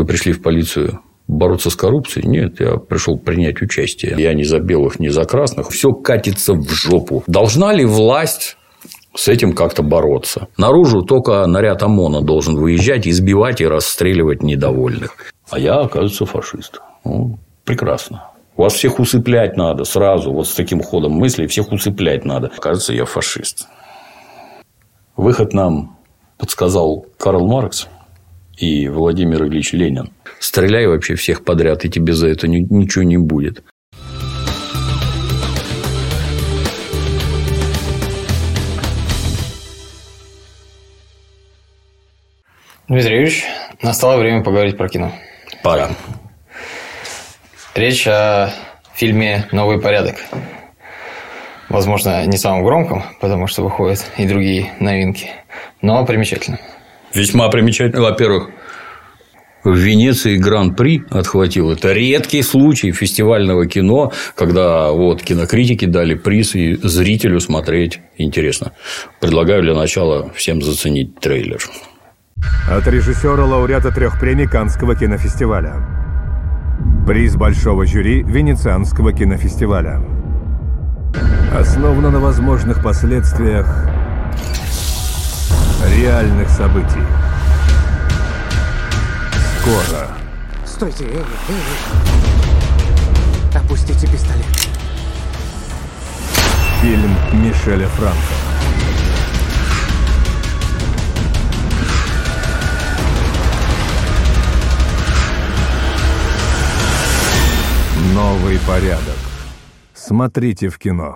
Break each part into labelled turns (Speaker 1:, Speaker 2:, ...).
Speaker 1: Вы пришли в полицию бороться с коррупцией? Нет, я пришел принять участие. Я не за белых, не за красных. Все катится в жопу. Должна ли власть с этим как-то бороться? Наружу только наряд ОМОНа должен выезжать, избивать и расстреливать недовольных. А я, оказывается, фашист. Ну, прекрасно. Вас всех усыплять надо сразу. Вот с таким ходом мыслей всех усыплять надо. Кажется, я фашист. Выход нам подсказал Карл Маркс и Владимир Ильич Ленин. Стреляй вообще всех подряд, и тебе за это ничего не будет.
Speaker 2: Дмитрий Юрьевич, настало время поговорить про кино.
Speaker 1: Пора.
Speaker 2: Речь о фильме «Новый порядок». Возможно, не самым громком, потому что выходят и другие новинки, но примечательно.
Speaker 1: Весьма примечательно. Во-первых, в Венеции Гран-при отхватил. Это редкий случай фестивального кино, когда вот кинокритики дали приз и зрителю смотреть интересно. Предлагаю для начала всем заценить трейлер.
Speaker 3: От режиссера, лауреата 3 премий Каннского кинофестиваля. Приз большого жюри Венецианского кинофестиваля. Основано на возможных последствиях реальных событий. Скоро.
Speaker 4: Стойте, опустите пистолет.
Speaker 3: Фильм Мишеля Франко. Новый порядок. Смотрите в кино.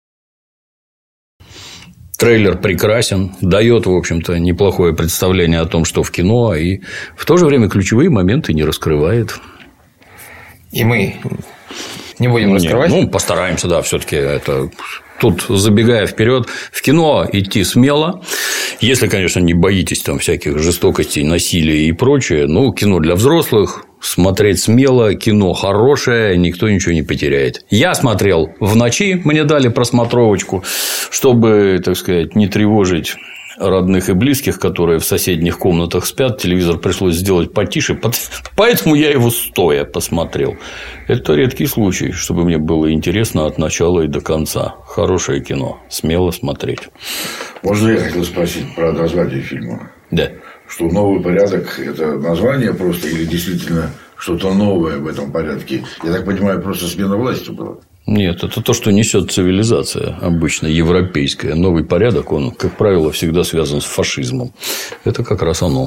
Speaker 1: Трейлер прекрасен, дает, в общем-то, неплохое представление о том, что в кино, и в то же время ключевые моменты не раскрывает.
Speaker 2: И мы не будем раскрывать?
Speaker 1: Ну, постараемся, да, все-таки это. Тут, забегая вперед, в кино идти смело, если, конечно, не боитесь там всяких жестокостей, насилия и прочее. Ну, кино для взрослых. Смотреть смело, кино хорошее, никто ничего не потеряет. Я смотрел в ночи, мне дали просмотровочку, чтобы, так сказать, не тревожить родных и близких, которые в соседних комнатах спят. Телевизор пришлось сделать потише, поэтому я его стоя посмотрел. Это редкий случай, чтобы мне было интересно от начала и до конца. Хорошее кино, смело смотреть.
Speaker 5: Можно я хотел спросить про название фильма?
Speaker 1: Да.
Speaker 5: Что «Новый порядок» – это название просто или действительно что-то новое в этом порядке? Я так понимаю, просто смена власти была?
Speaker 1: Нет, это то, что несет цивилизация обычно европейская. Новый порядок, он, как правило, всегда связан с фашизмом. Это как раз оно.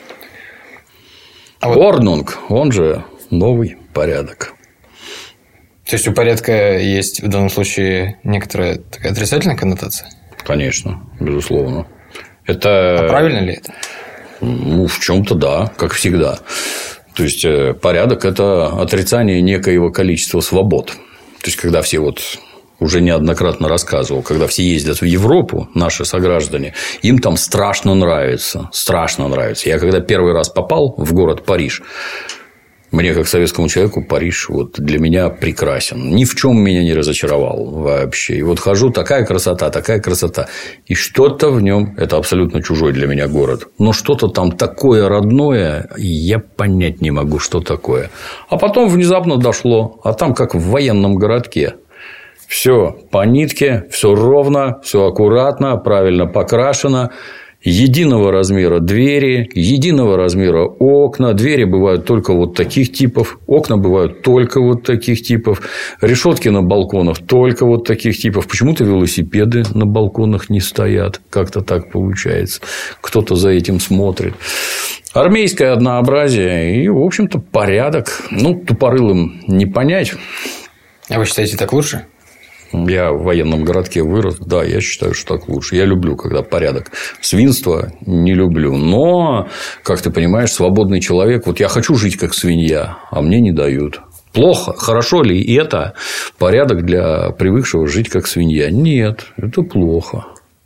Speaker 1: Орднунг, он же новый порядок.
Speaker 2: То есть у порядка есть в данном случае некоторая такая отрицательная коннотация?
Speaker 1: Конечно, безусловно. Это...
Speaker 2: А правильно ли это?
Speaker 1: Ну, в чем-то да, как всегда. То есть порядок – это отрицание некоего количества свобод. То есть когда все вот уже неоднократно рассказывал, когда все ездят в Европу, наши сограждане, им там страшно нравится, страшно нравится. Я когда первый раз попал в город Париж, мне, как советскому человеку, Париж вот для меня прекрасен. Ни в чем меня не разочаровал вообще. И вот хожу, такая красота. И что-то в нем, это абсолютно чужой для меня город, но что-то там такое родное, я понять не могу, что такое. А потом внезапно дошло, а там как в военном городке. Все по нитке, все ровно, все аккуратно, правильно покрашено. Единого размера двери, единого размера окна. Двери бывают только вот таких типов. Окна бывают только вот таких типов. Решетки на балконах только вот таких типов. Почему-то велосипеды на балконах не стоят. Как-то так получается. Кто-то за этим смотрит. Армейское однообразие и, в общем-то, порядок. Ну, тупорылым не понять.
Speaker 2: А вы считаете, так лучше?
Speaker 1: Я в военном городке вырос, да, я считаю, что так лучше. Я люблю, когда порядок. Свинство не люблю. Но, как ты понимаешь, свободный человек, вот я хочу жить как свинья, а мне не дают. Плохо, хорошо ли это порядок для привыкшего жить как свинья? Нет, это плохо.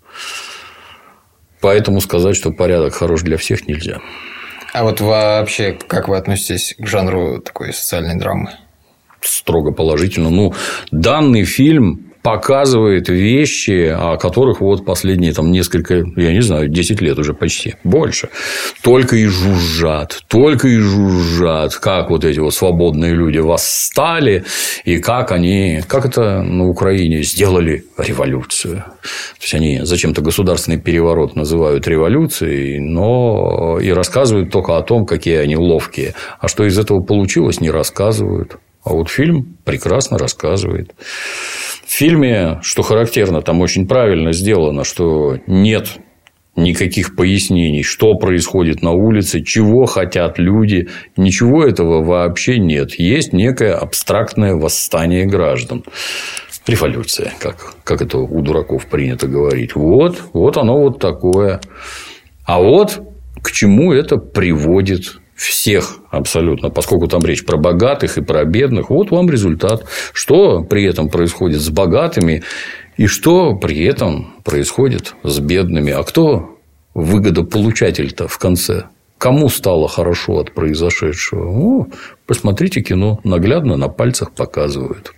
Speaker 1: Поэтому сказать, что порядок хорош для всех, нельзя.
Speaker 2: А вот вообще, как вы относитесь к жанру такой социальной драмы?
Speaker 1: Строго положительно. Ну, данный фильм показывает вещи, о которых вот последние там несколько, я не знаю, 10 лет уже почти, больше. Только и жужжат, как вот эти вот свободные люди восстали, и как это на Украине сделали революцию. То есть, они зачем-то государственный переворот называют революцией, но и рассказывают только о том, какие они ловкие. А что из этого получилось, не рассказывают. А вот фильм прекрасно рассказывает. В фильме, что характерно, там очень правильно сделано, что нет никаких пояснений, что происходит на улице, чего хотят люди. Ничего этого вообще нет. Есть некое абстрактное восстание граждан. Революция, как это у дураков принято говорить. Вот оно вот такое. А вот к чему это приводит всех абсолютно, поскольку там речь про богатых и про бедных. Вот вам результат. Что при этом происходит с богатыми и что при этом происходит с бедными. А кто выгодополучатель-то в конце? Кому стало хорошо от произошедшего? Посмотрите кино. Наглядно на пальцах показывают.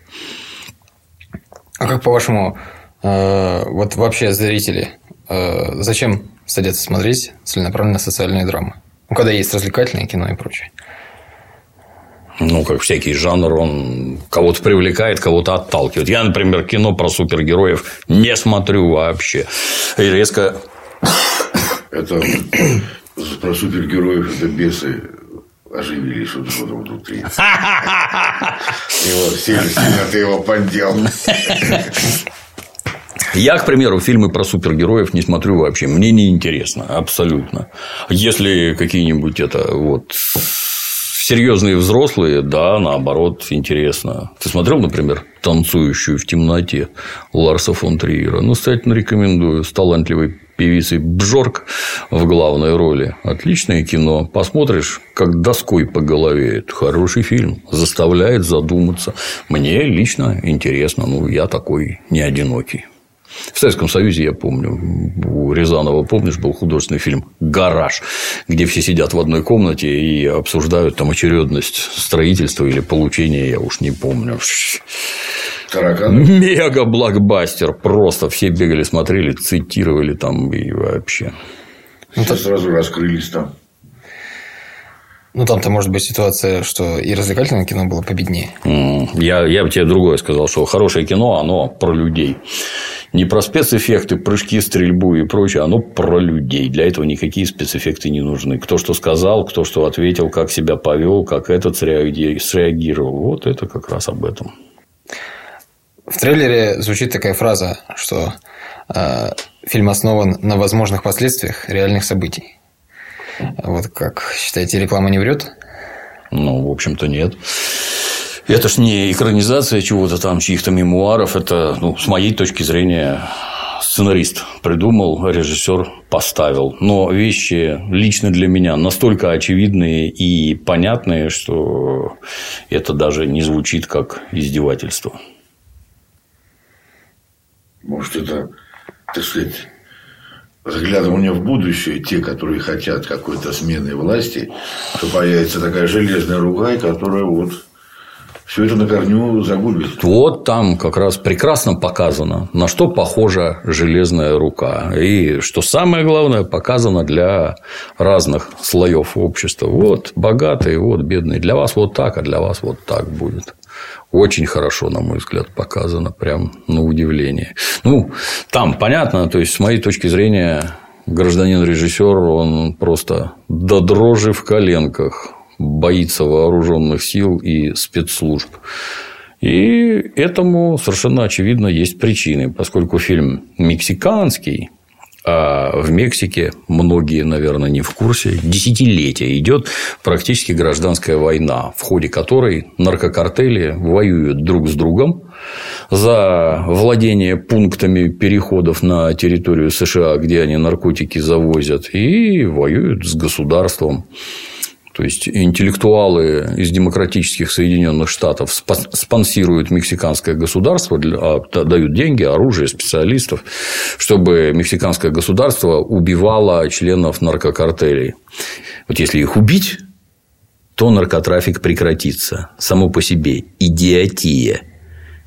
Speaker 2: А как, по-вашему, вот вообще зрители зачем садятся смотреть целенаправленно социальные драмы? Когда есть развлекательное кино и прочее.
Speaker 1: Как всякий жанр, он кого-то привлекает, кого-то отталкивает. Я, например, кино про супергероев не смотрю вообще. И резко...
Speaker 5: Это про супергероев, это бесы оживились что-то внутри. Его сильно ты его поддел.
Speaker 1: Я, к примеру, фильмы про супергероев не смотрю вообще. Мне неинтересно. Абсолютно. Если какие-нибудь серьезные взрослые, да, наоборот, интересно. Ты смотрел, например, «Танцующую в темноте» Ларса фон Триера? Настоятельно рекомендую. С талантливой певицей Бжорк в главной роли. Отличное кино. Посмотришь, как доской по голове. Это хороший фильм. Заставляет задуматься. Мне лично интересно. Я такой не одинокий. В Советском Союзе, я помню, у Рязанова, помнишь, был художественный фильм «Гараж», где все сидят в одной комнате и обсуждают там очередность строительства или получения, я уж не помню. Мега-блокбастер. Просто все бегали, смотрели, цитировали там и вообще.
Speaker 5: Сразу раскрылись там.
Speaker 2: Там-то может быть ситуация, что и развлекательное кино было победнее.
Speaker 1: Я бы тебе другое сказал, что хорошее кино, оно про людей. Не про спецэффекты, прыжки, стрельбу и прочее, оно про людей. Для этого никакие спецэффекты не нужны. Кто что сказал, кто что ответил, как себя повел, как этот среагировал. Вот это как раз об этом.
Speaker 2: В трейлере звучит такая фраза, что фильм основан на возможных последствиях реальных событий. Вот как считаете, реклама не врет?
Speaker 1: В общем-то, нет. Это ж не экранизация чего-то там, чьих-то мемуаров. Это, с моей точки зрения, сценарист придумал, режиссер поставил. Но вещи лично для меня настолько очевидные и понятные, что это даже не звучит как издевательство.
Speaker 5: Может, это, так сказать, заглядывание в будущее, те, которые хотят какой-то смены власти, что появится такая железная рука, которая все это на корню загубит.
Speaker 1: Вот там как раз прекрасно показано, на что похожа железная рука. И что самое главное, показано для разных слоев общества. Вот богатые, вот бедные. Для вас вот так, а для вас вот так будет. Очень хорошо, на мой взгляд, показано. Прям на удивление. Там понятно, то есть, с моей точки зрения, гражданин-режиссер, он просто до дрожи в коленках боится вооруженных сил и спецслужб. И этому совершенно очевидно есть причины, поскольку фильм мексиканский, а в Мексике многие, наверное, не в курсе, десятилетия идет практически гражданская война, в ходе которой наркокартели воюют друг с другом за владение пунктами переходов на территорию США, где они наркотики завозят, и воюют с государством. То есть, интеллектуалы из демократических Соединенных Штатов спонсируют мексиканское государство, дают деньги, оружие, специалистов, чтобы мексиканское государство убивало членов наркокартелей. Вот если их убить, то наркотрафик прекратится. Само по себе идиотия.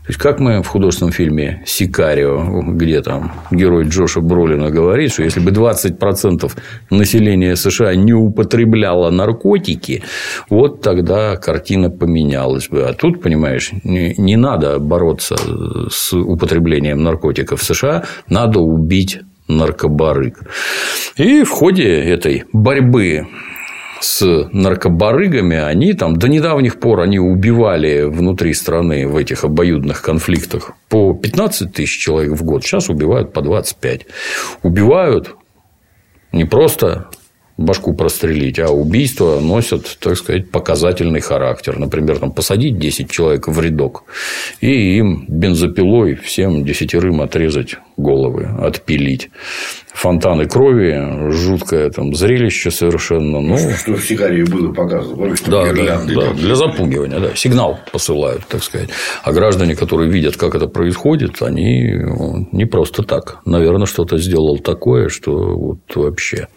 Speaker 1: То есть, как мы в художественном фильме «Сикарио», где там герой Джоша Бролина говорит, что если бы 20% населения США не употребляло наркотики, вот тогда картина поменялась бы. А тут, понимаешь, не надо бороться с употреблением наркотиков в США, надо убить наркобарыг. И в ходе этой борьбы с наркобарыгами они там до недавних пор они убивали внутри страны в этих обоюдных конфликтах по 15 тысяч человек в год. Сейчас убивают по 25. Убивают не просто башку прострелить, а убийства носят, так сказать, показательный характер. Например, там, посадить 10 человек в рядок и им бензопилой всем 10 отрезать головы, отпилить. Фонтаны крови, жуткое там зрелище совершенно. Ну,
Speaker 5: что в «Сикарии» было показано.
Speaker 1: Да, для запугивания, да. Сигнал посылают, так сказать. А граждане, которые видят, как это происходит, они не просто так. Наверное, что-то сделал такое, что вот вообще.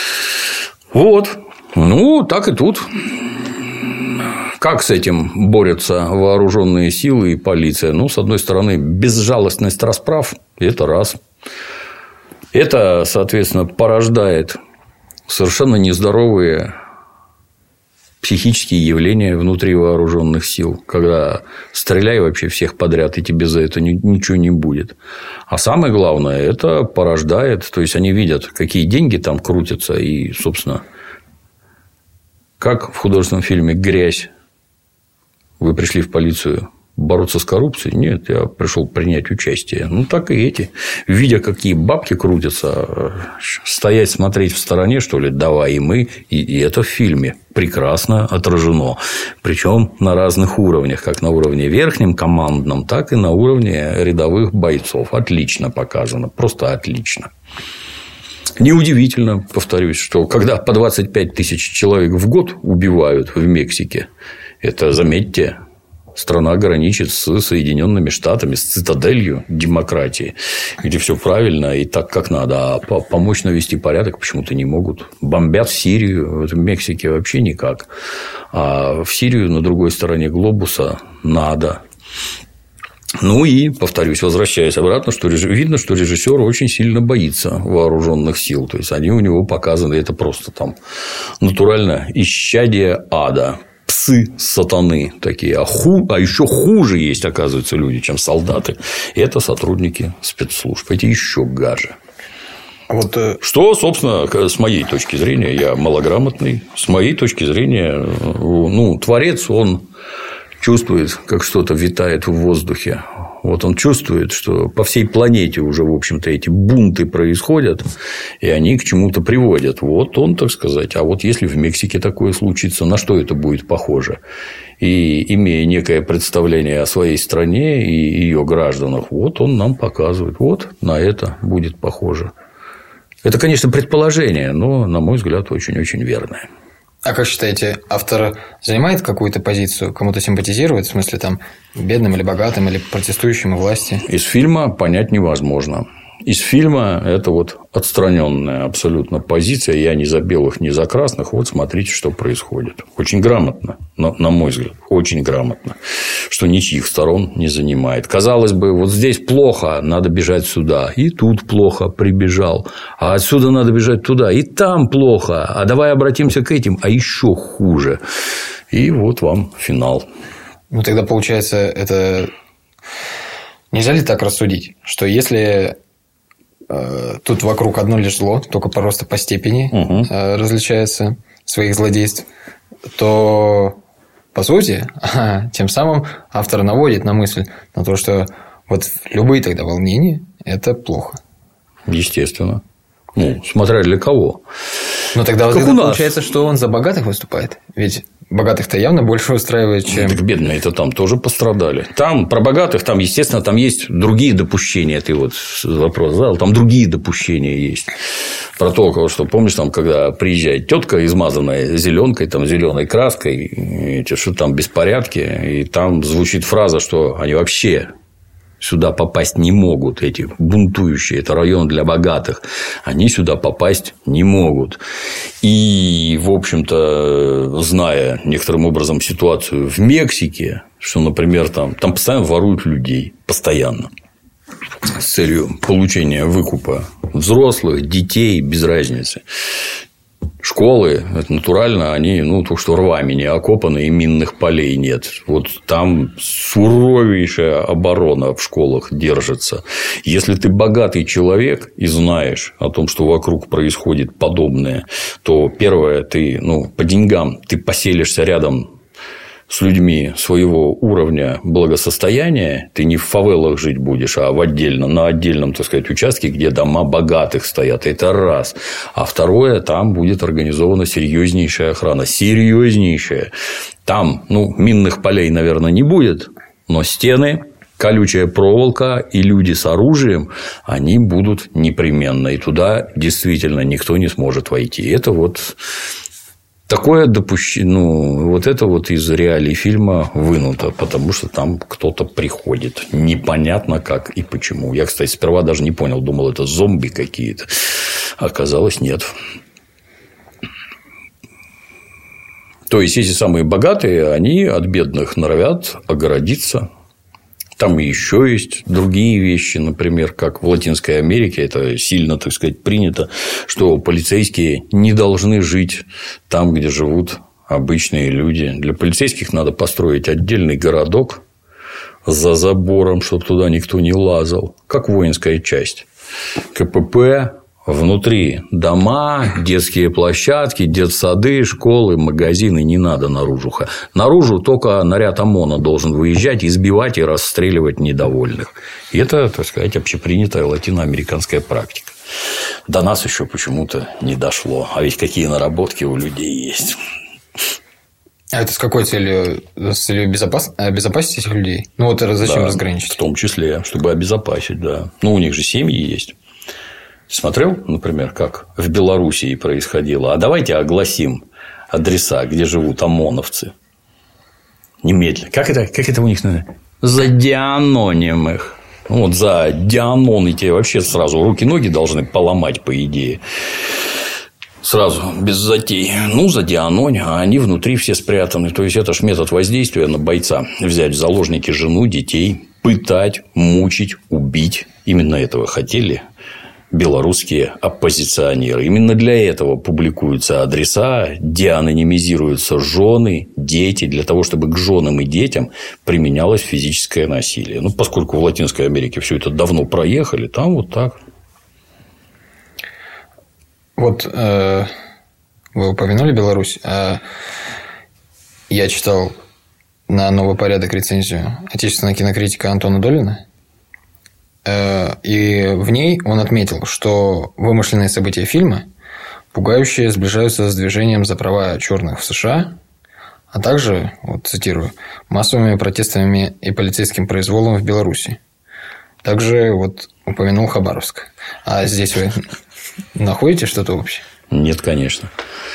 Speaker 1: Вот. Ну, так и тут. Как с этим борются вооруженные силы и полиция? Ну, с одной стороны, безжалостность расправ – это раз. Это, соответственно, порождает совершенно нездоровые психические явления внутри вооруженных сил, когда стреляй вообще всех подряд, и тебе за это ничего не будет. А самое главное, это порождает, то есть они видят, какие деньги там крутятся, и, собственно, как в художественном фильме «Грязь» вы пришли в полицию бороться с коррупцией? Нет, я пришел принять участие. Ну, так и эти. Видя, какие бабки крутятся, стоять, смотреть в стороне, что ли, давай и мы. И это в фильме прекрасно отражено. Причем на разных уровнях. Как на уровне верхнем, командном, так и на уровне рядовых бойцов. Отлично показано. Просто отлично. Неудивительно, повторюсь, что когда по 25 тысяч человек в год убивают в Мексике, это, заметьте, страна граничит с Соединенными Штатами, с цитаделью демократии, где все правильно и так, как надо. А помочь навести порядок почему-то не могут. Бомбят Сирию, в Мексике вообще никак. А в Сирию на другой стороне глобуса надо. Ну и, повторюсь, возвращаясь обратно, что видно, что режиссер очень сильно боится вооруженных сил. То есть они у него показаны, это просто там натурально исчадие ада. Псы сатаны такие. А еще хуже есть, оказывается, люди, чем солдаты. И это сотрудники спецслужб. Эти еще гаже.
Speaker 2: Вот...
Speaker 1: Что, собственно, с моей точки зрения, я малограмотный. С моей точки зрения, ну, творец, он чувствует, как что-то витает в воздухе. Вот он чувствует, что по всей планете уже, в общем-то, эти бунты происходят, и они к чему-то приводят. Вот он, так сказать. А вот если в Мексике такое случится, на что это будет похоже? И имея некое представление о своей стране и ее гражданах, вот он нам показывает. Вот на это будет похоже. Это, конечно, предположение, но, на мой взгляд, очень-очень верное.
Speaker 2: А как считаете, автор занимает какую-то позицию, кому-то симпатизирует, в смысле, там, бедным или богатым, или протестующим у власти?
Speaker 1: Из фильма понять невозможно. Из фильма это вот отстраненная абсолютно позиция. Я ни за белых, ни за красных. Вот смотрите, что происходит. Очень грамотно, на мой взгляд, очень грамотно, что ничьих сторон не занимает. Казалось бы, вот здесь плохо, надо бежать сюда. И тут плохо, прибежал. А отсюда надо бежать туда. И там плохо. А давай обратимся к этим, а еще хуже. И вот вам финал.
Speaker 2: Ну, тогда, получается, это... Нельзя ли так рассудить, что если... Тут вокруг одно лишь зло, только просто по степени различается своих злодейств, то, по сути, тем самым автор наводит на мысль на то, что вот любые тогда волнения – это плохо.
Speaker 1: Естественно. Ну, смотря для кого.
Speaker 2: Но тогда вот получается, что он за богатых выступает. Ведь богатых-то явно больше устраивает, чем...
Speaker 1: Так бедные-то там тоже пострадали. Там про богатых, там, естественно, там есть другие допущения. Ты вот вопрос задал, там другие допущения есть. Про то, что помнишь, там, когда приезжает тетка, измазанная зеленкой, там, зеленой краской, что там беспорядки, и там звучит фраза, что они вообще сюда попасть не могут. Эти бунтующие, это район для богатых, они сюда попасть не могут. И, в общем-то, зная некоторым образом ситуацию в Мексике, что, например, там постоянно воруют людей, постоянно, с целью получения выкупа взрослых, детей, без разницы. Школы, это натурально, они, только что рвами не окопаны, и минных полей нет. Вот там суровейшая оборона в школах держится. Если ты богатый человек и знаешь о том, что вокруг происходит подобное, то первое, ты, по деньгам ты поселишься рядом с людьми своего уровня благосостояния, ты не в фавелах жить будешь, а на отдельном, так сказать, участке, где дома богатых стоят. Это раз. А второе, там будет организована серьезнейшая охрана. Серьезнейшая. Там, минных полей, наверное, не будет, но стены, колючая проволока и люди с оружием, они будут непременно. И туда действительно никто не сможет войти. Это вот такое допущение, вот это вот из реалий фильма вынуто, потому что там кто-то приходит. Непонятно как и почему. Я, кстати, сперва даже не понял, думал, это зомби какие-то. Оказалось, нет. То есть, эти самые богатые, они от бедных норовят огородиться. Там еще есть другие вещи, например, как в Латинской Америке, это сильно, так сказать, принято, что полицейские не должны жить там, где живут обычные люди. Для полицейских надо построить отдельный городок за забором, чтобы туда никто не лазал, как воинская часть. КПП. Внутри дома, детские площадки, детсады, школы, магазины. Не надо наружу. Наружу только наряд ОМОНа должен выезжать, избивать и расстреливать недовольных. И это, так сказать, общепринятая латиноамериканская практика. До нас еще почему-то не дошло. А ведь какие наработки у людей есть.
Speaker 2: А это с какой целью? С целью обезопасить этих людей? Зачем разграничить?
Speaker 1: В том числе, чтобы обезопасить, да. У них же семьи есть. Смотрел, например, как в Белоруссии происходило? А давайте огласим адреса, где живут ОМОНовцы. Немедленно. Как это у них называется? Задианонимых. За дианоны тебе вообще сразу руки-ноги должны поломать, по идее. Сразу, без затей. Задианонь, а они внутри все спрятаны. То есть, это ж метод воздействия на бойца. Взять в заложники жену, детей, пытать, мучить, убить. Именно этого хотели белорусские оппозиционеры. Именно для этого публикуются адреса, деанонимизируются жены, дети, для того, чтобы к женам и детям применялось физическое насилие. Поскольку в Латинской Америке все это давно проехали, там вот так.
Speaker 2: Вот вы упомянули Беларусь. Я читал на «Новый порядок» рецензию отечественного кинокритика Антона Долина. И в ней он отметил, что вымышленные события фильма пугающе сближаются с движением за права черных в США, а также, цитирую, массовыми протестами и полицейским произволом в Беларуси. Также упомянул Хабаровск. А здесь вы находите что-то общее?
Speaker 1: Нет, конечно.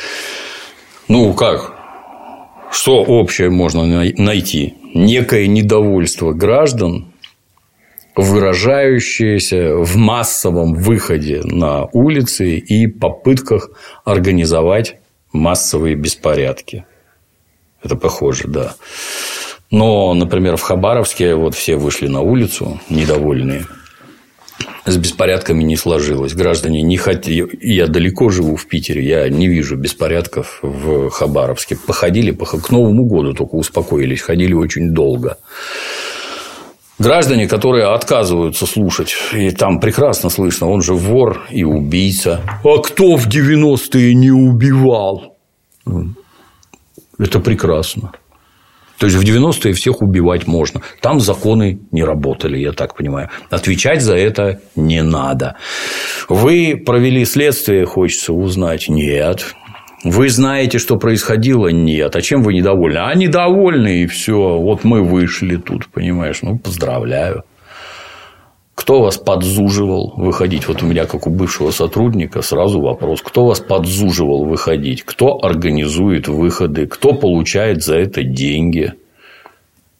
Speaker 1: Как? Что общее можно найти? Некое недовольство граждан, выражающееся в массовом выходе на улицы и попытках организовать массовые беспорядки. Это похоже, да. Но, например, в Хабаровске все вышли на улицу недовольные. С беспорядками не сложилось. Граждане не хотели. Я далеко живу в Питере, я не вижу беспорядков в Хабаровске. Походили к Новому году, только успокоились, ходили очень долго. Граждане, которые отказываются слушать, и там прекрасно слышно, он же вор и убийца. А кто в 90-е не убивал? Это прекрасно. То есть, в 90-е всех убивать можно. Там законы не работали, я так понимаю. Отвечать за это не надо. Вы провели следствие, хочется узнать? Нет. Вы знаете, что происходило? Нет. А чем вы недовольны? А недовольны, и все. Мы вышли тут, понимаешь? Поздравляю. Кто вас подзуживал выходить? У меня, как у бывшего сотрудника, сразу вопрос. Кто вас подзуживал выходить? Кто организует выходы? Кто получает за это деньги?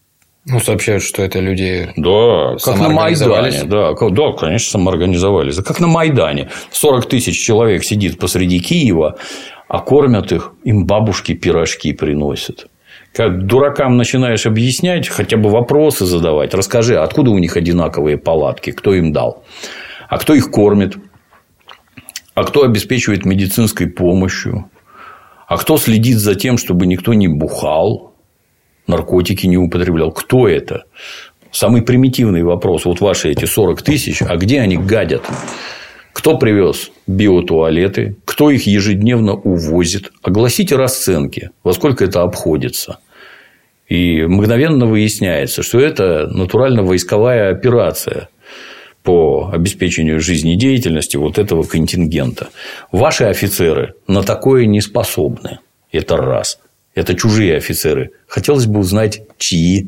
Speaker 2: Ну, сообщают, что это люди
Speaker 1: Да, как на
Speaker 2: самоорганизовались.
Speaker 1: Майдане. Да, конечно, самоорганизовались. Как на Майдане. 40 тысяч человек сидит посреди Киева, а кормят их, им бабушки пирожки приносят. Как дуракам начинаешь объяснять, хотя бы вопросы задавать, расскажи, откуда у них одинаковые палатки, кто им дал, а кто их кормит, а кто обеспечивает медицинской помощью, а кто следит за тем, чтобы никто не бухал, наркотики не употреблял. Кто это? Самый примитивный вопрос. Вот ваши эти 40 тысяч, а где они гадят? Кто привез биотуалеты? Кто их ежедневно увозит? Огласите расценки. Во сколько это обходится? И мгновенно выясняется, что это натурально-войсковая операция по обеспечению жизнедеятельности вот этого контингента. Ваши офицеры на такое не способны. Это раз. Это чужие офицеры. Хотелось бы узнать, чьи.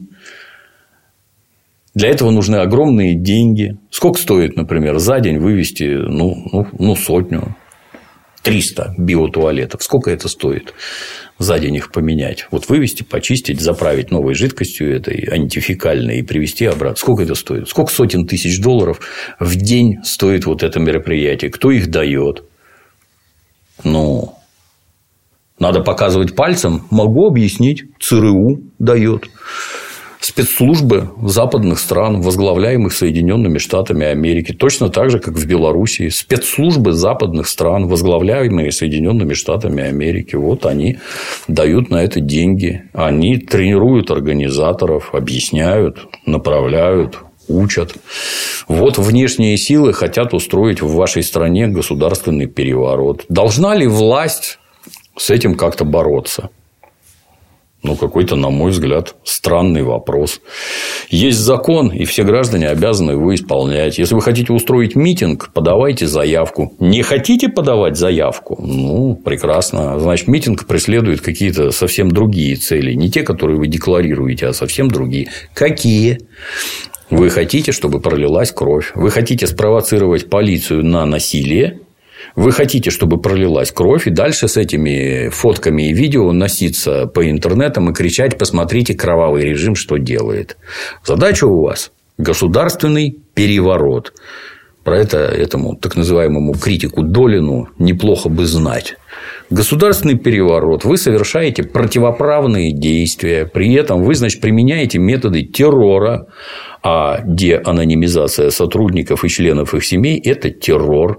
Speaker 1: Для этого нужны огромные деньги. Сколько стоит, например, за день вывести 100, 300 биотуалетов? Сколько это стоит за день их поменять? Вот вывести, почистить, заправить новой жидкостью этой антифекальной и привезти обратно. Сколько это стоит? Сколько сотен тысяч долларов в день стоит вот это мероприятие? Кто их дает? Надо показывать пальцем. Могу объяснить. ЦРУ дает. Спецслужбы западных стран, возглавляемых Соединенными Штатами Америки, точно так же, как в Белоруссии. Спецслужбы западных стран, возглавляемые Соединенными Штатами Америки. Вот они дают на это деньги. Они тренируют организаторов, объясняют, направляют, учат. Вот внешние силы хотят устроить в вашей стране государственный переворот. Должна ли власть с этим как-то бороться? Какой-то, на мой взгляд, странный вопрос. Есть закон, и все граждане обязаны его исполнять. Если вы хотите устроить митинг, подавайте заявку. Не хотите подавать заявку? Прекрасно. Значит, митинг преследует какие-то совсем другие цели. Не те, которые вы декларируете, а совсем другие. Какие? Вы хотите, чтобы пролилась кровь. Вы хотите спровоцировать полицию на насилие. Вы хотите, чтобы пролилась кровь, и дальше с этими фотками и видео носиться по интернетам и кричать: посмотрите, кровавый режим что делает. Задача у вас – государственный переворот. Про это этому так называемому критику Долину неплохо бы знать. Государственный переворот. Вы совершаете противоправные действия. При этом вы, применяете методы террора. А деанонимизация сотрудников и членов их семей – это террор.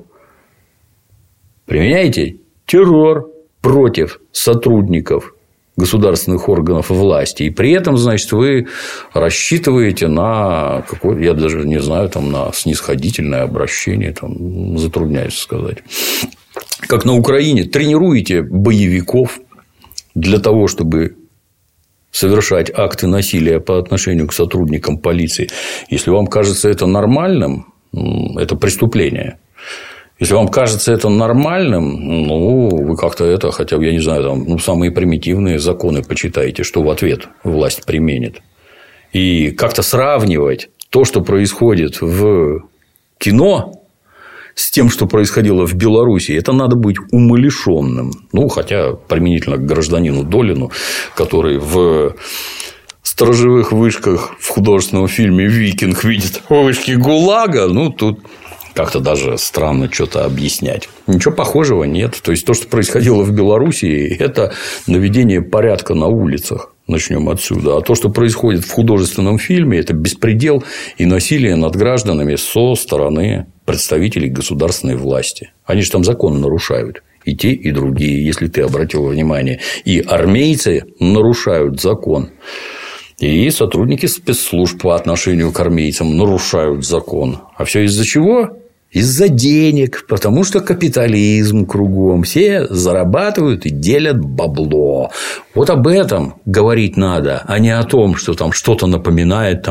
Speaker 1: Применяете террор против сотрудников государственных органов власти. И при этом, вы рассчитываете на какое-то, я даже не знаю, на снисходительное обращение, затрудняюсь сказать. Как на Украине, тренируете боевиков для того, чтобы совершать акты насилия по отношению к сотрудникам полиции. Если вам кажется это нормальным, это преступление. Если вам кажется это нормальным, вы как-то хотя бы, я не знаю, самые примитивные законы почитайте, что в ответ власть применит. И как-то сравнивать то, что происходит в кино, с тем, что происходило в Беларуси, это надо быть умалишенным. Хотя применительно к гражданину Долину, который в сторожевых вышках в художественном фильме «Викинг» видит вышки ГУЛАГа, тут как-то даже странно что-то объяснять. Ничего похожего нет. То есть, то, что происходило в Белоруссии, это наведение порядка на улицах. Начнем отсюда. А то, что происходит в художественном фильме, это беспредел и насилие над гражданами со стороны представителей государственной власти. Они же там закон нарушают. И те, и другие, если ты обратил внимание. И армейцы нарушают закон. И сотрудники спецслужб по отношению к армейцам нарушают закон. А все из-за чего? Из-за денег, потому что капитализм кругом. Все зарабатывают и делят бабло. Вот об этом говорить надо, а не о том, что там что-то напоминает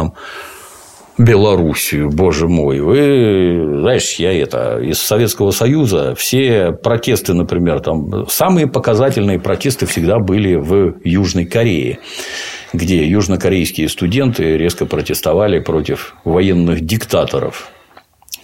Speaker 1: Белоруссию. Боже мой, вы знаешь, я из Советского Союза все протесты, например, самые показательные протесты всегда были в Южной Корее, где южнокорейские студенты резко протестовали против военных диктаторов,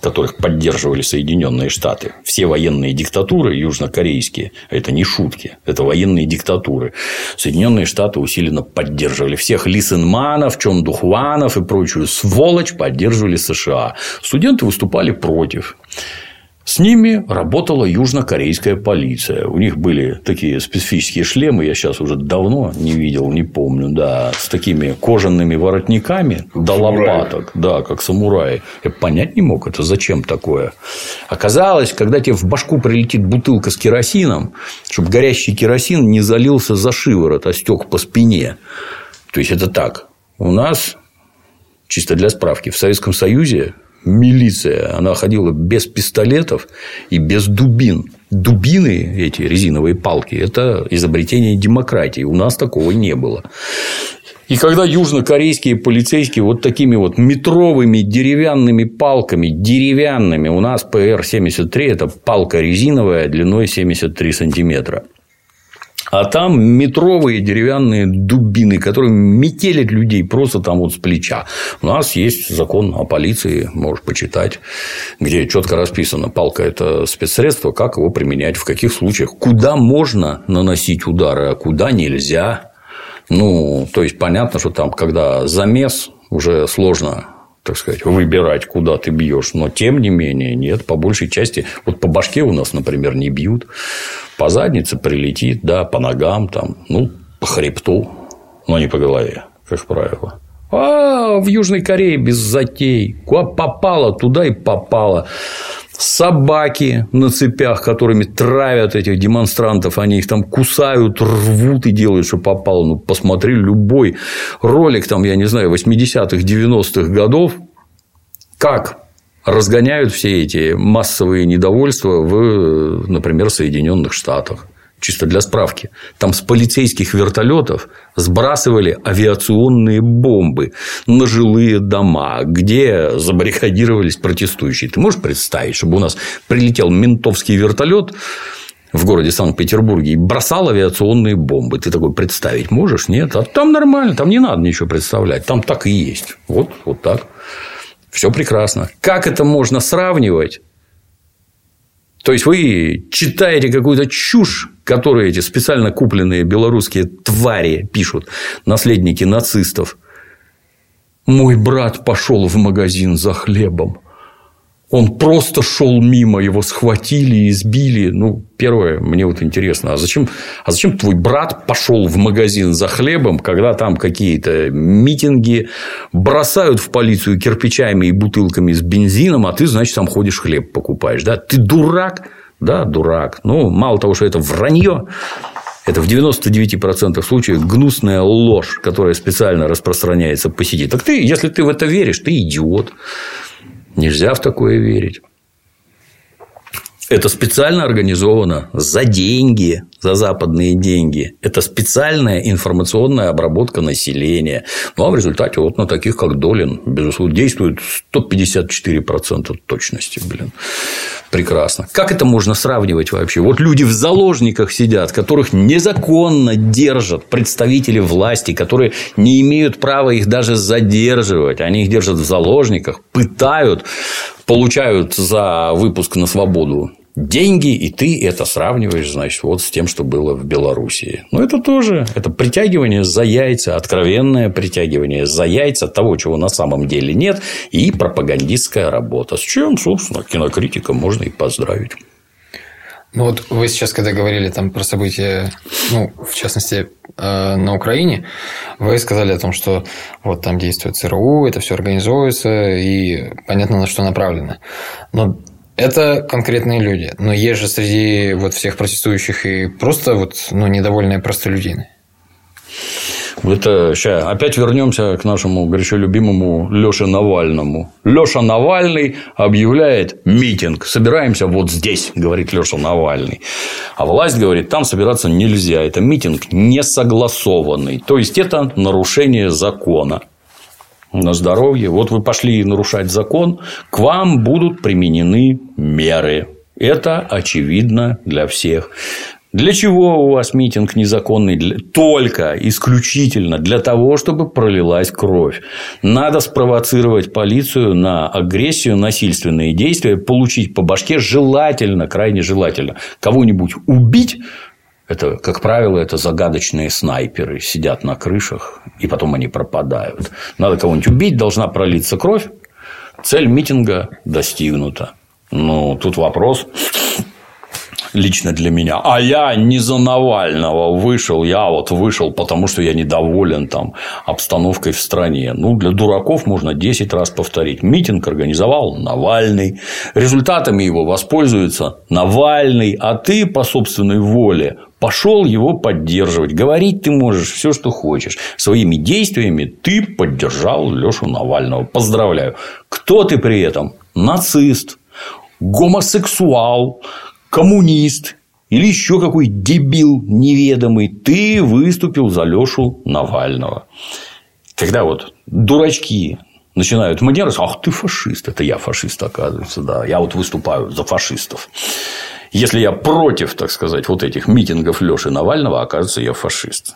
Speaker 1: которых поддерживали Соединенные Штаты. Все военные диктатуры южнокорейские – это не шутки, это военные диктатуры. Соединенные Штаты усиленно поддерживали. Всех Лисенманов, Чон Духванов и прочую сволочь поддерживали США. Студенты выступали против. С ними работала южнокорейская полиция. У них были такие специфические шлемы, я сейчас уже давно не видел, не помню, да, с такими кожаными воротниками до лопаток, да, как самураи. Я понять не мог, это зачем такое. Оказалось, когда тебе в башку прилетит бутылка с керосином, чтобы горящий керосин не залился за шиворот, а стек по спине. То есть, это так. У нас, чисто для справки, в Советском Союзе милиция, она ходила без пистолетов и без дубин. Дубины, эти резиновые палки, это изобретение демократии. У нас такого не было. И когда южнокорейские полицейские вот такими вот метровыми деревянными палками, деревянными, у нас ПР-73 – это палка резиновая длиной 73 сантиметра. А там метровые деревянные дубины, которые метелят людей просто там вот с плеча. У нас есть закон о полиции, можешь почитать, где четко расписано: палка – это спецсредство, как его применять, в каких случаях, куда можно наносить удары, а куда нельзя. Ну, то есть, понятно, что там, когда замес, уже сложно, так сказать, выбирать, куда ты бьешь. Но, тем не менее, нет, по большей части. Вот по башке у нас, например, не бьют. По заднице прилетит, да, по ногам, там, ну, по хребту, но не по голове, как правило. А в Южной Корее без затей. Куда попало, туда и попало. Собаки на цепях, которыми травят этих демонстрантов, они их там кусают, рвут и делают, что попало. Ну, посмотри любой ролик, там, я не знаю, 80-х, 90-х годов, как разгоняют все эти массовые недовольства в, например, Соединенных Штатах. Чисто для справки. Там с полицейских вертолетов сбрасывали авиационные бомбы на жилые дома, где забаррикадировались протестующие. Ты можешь представить, чтобы у нас прилетел ментовский вертолет в городе Санкт-Петербурге и бросал авиационные бомбы? Ты такой представить можешь? Нет. А там нормально, там не надо ничего представлять. Там так и есть. Вот так. Все прекрасно. Как это можно сравнивать? То есть, вы читаете какую-то чушь, которую эти специально купленные белорусские твари пишут, наследники нацистов. Мой брат пошел в магазин за хлебом. Он просто шел мимо, его схватили и избили. Ну, первое, мне вот интересно, а зачем твой брат пошел в магазин за хлебом, когда там какие-то митинги, бросают в полицию кирпичами и бутылками с бензином, а ты, значит, там ходишь хлеб покупаешь, да? Ты дурак? Да, дурак. Ну, мало того, что это вранье, это в 99% случаев гнусная ложь, которая специально распространяется по сети. Так ты, если ты в это веришь, ты идиот. Нельзя в такое верить. Это специально организовано за деньги, за западные деньги. Это специальная информационная обработка населения. Ну, а в результате вот на таких, как Долин, безусловно, действует 154% точности. Прекрасно. Как это можно сравнивать вообще? Вот люди в заложниках сидят, которых незаконно держат представители власти, которые не имеют права их даже задерживать. Они их держат в заложниках, пытают, получают за выпуск на свободу деньги, и ты это сравниваешь, значит, вот с тем, что было в Белоруссии. Но это тоже это притягивание за яйца, откровенное притягивание за яйца того, чего на самом деле нет, и пропагандистская работа. С чем, собственно, кинокритика можно и поздравить.
Speaker 2: Ну, вот вы сейчас, когда говорили там про события, ну, в частности, на Украине, вы сказали о том, что вот там действует ЦРУ, это все организовывается, и понятно, на что направлено. Но это конкретные люди. Но есть же среди вот всех протестующих и просто вот, ну, недовольные простолюдины.
Speaker 1: Это сейчас опять вернемся к нашему горячо любимому Лёше Навальному. Лёша Навальный объявляет митинг. Собираемся вот здесь, говорит Лёша Навальный. А власть говорит, там собираться нельзя. Это митинг несогласованный. То есть, это нарушение закона. На здоровье. Вот вы пошли нарушать закон, к вам будут применены меры. Это очевидно для всех. Для чего у вас митинг незаконный? Только исключительно для того, чтобы пролилась кровь. Надо спровоцировать полицию на агрессию, насильственные действия, получить по башке, желательно, крайне желательно, кого-нибудь убить. Это, как правило, это загадочные снайперы сидят на крышах, и потом они пропадают. Надо кого-нибудь убить, должна пролиться кровь. Цель митинга достигнута. Ну, тут вопрос лично для меня. А я не за Навального вышел. Я вот вышел, потому что я недоволен там обстановкой в стране. Ну, для дураков можно 10 раз повторить. Митинг организовал Навальный. Результатами его воспользуется Навальный. А ты по собственной воле пошел его поддерживать. Говорить ты можешь все, что хочешь. Своими действиями ты поддержал Лешу Навального. Поздравляю. Кто ты при этом? Нацист, гомосексуал, коммунист или еще какой дебил неведомый. Ты выступил за Лешу Навального. Когда вот дурачки начинают мне рассказывать: ах, ты фашист. Это я фашист, оказывается. Да. Я вот выступаю за фашистов. Если я против, так сказать, вот этих митингов Леши Навального, оказывается, я фашист.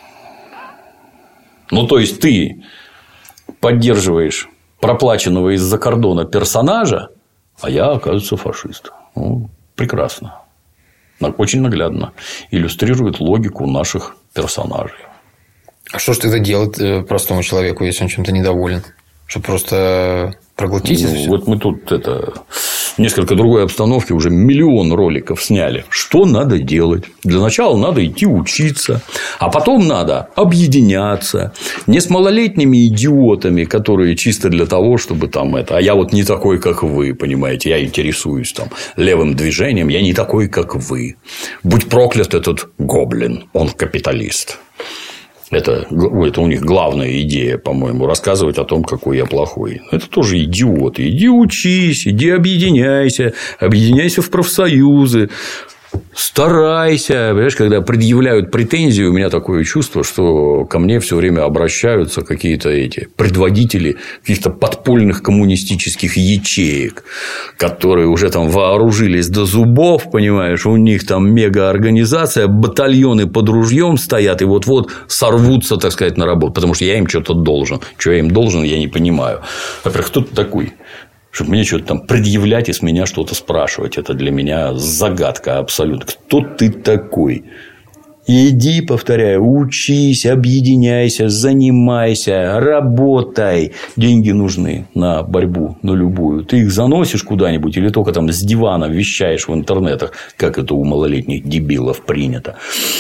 Speaker 1: Ну, то есть, ты поддерживаешь проплаченного из-за кордона персонажа, а я, оказывается, фашист. Ну, прекрасно. Очень наглядно иллюстрирует логику наших персонажей.
Speaker 2: А что ж тогда делать простому человеку, если он чем-то недоволен? Что просто проглотить это все?
Speaker 1: Вот мы тут несколько другой обстановки уже миллион роликов сняли. Что надо делать? Для начала надо идти учиться, а потом надо объединяться. Не с малолетними идиотами, которые чисто для того, чтобы там это. А я вот не такой, как вы, понимаете. Я интересуюсь там левым движением. Я не такой, как вы. Будь проклят этот гоблин. Он капиталист. Это у них главная идея, по-моему, рассказывать о том, какой я плохой. Это тоже идиоты. Иди учись, иди объединяйся в профсоюзы. Старайся. Понимаешь, когда предъявляют претензии, у меня такое чувство, что ко мне все время обращаются какие-то эти предводители каких-то подпольных коммунистических ячеек, которые уже там вооружились до зубов, понимаешь, у них там мегаорганизация, батальоны под ружьем стоят и вот-вот сорвутся, так сказать, на работу, потому что я им что-то должен. Что я им должен, я не понимаю. Во-первых, кто ты такой? Чтобы мне что-то там предъявлять и с меня что-то спрашивать. Это для меня загадка абсолютно. Кто ты такой? Иди, повторяю, учись, объединяйся, занимайся, работай. Деньги нужны на борьбу, на любую. Ты их заносишь куда-нибудь или только там с дивана вещаешь в интернетах, как это у малолетних дебилов принято.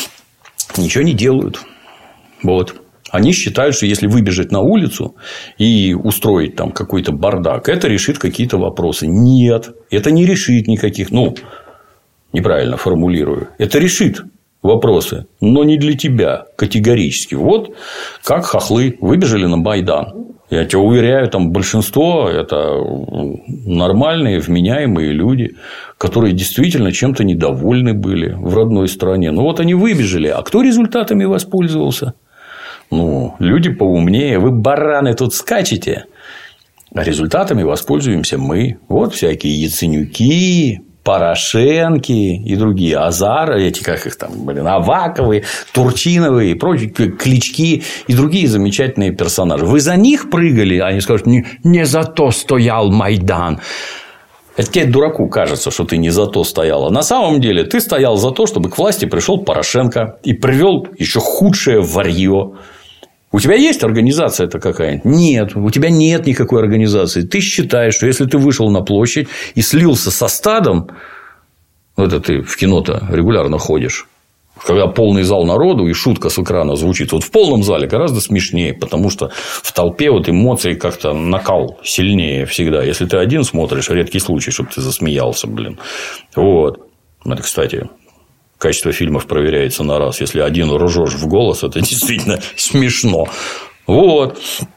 Speaker 1: Ничего не делают. Вот. Они считают, что если выбежать на улицу и устроить там какой-то бардак, это решит какие-то вопросы. Нет, это не решит никаких. Ну, неправильно формулирую. Это решит вопросы, но не для тебя категорически. Вот как хохлы выбежали на Майдан. Я тебя уверяю, там большинство – это нормальные, вменяемые люди, которые действительно чем-то недовольны были в родной стране. Ну, вот они выбежали. А кто результатами воспользовался? Ну, люди поумнее, вы, бараны, тут скачете, а результатами воспользуемся мы. Вот всякие Яценюки, Порошенки и другие Азары, эти, как их там, Аваковы, Турчиновы и прочие Клички и другие замечательные персонажи. Вы за них прыгали, а они скажут: не за то стоял Майдан. Это тебе, дураку, кажется, что ты не за то стоял. А на самом деле ты стоял за то, чтобы к власти пришел Порошенко и привел еще худшее варье. У тебя есть организация-то какая-нибудь? Нет. У тебя нет никакой организации. Ты считаешь, что если ты вышел на площадь и слился со стадом, ну, это ты в кино-то регулярно ходишь, когда полный зал народу и шутка с экрана звучит. Вот в полном зале гораздо смешнее, потому что в толпе вот эмоции как-то накал сильнее всегда. Если ты один смотришь, редкий случай, чтобы ты засмеялся, блин. Вот. Это, кстати, качество фильмов проверяется на раз. Если один ржешь в голос, это действительно смешно. Вот.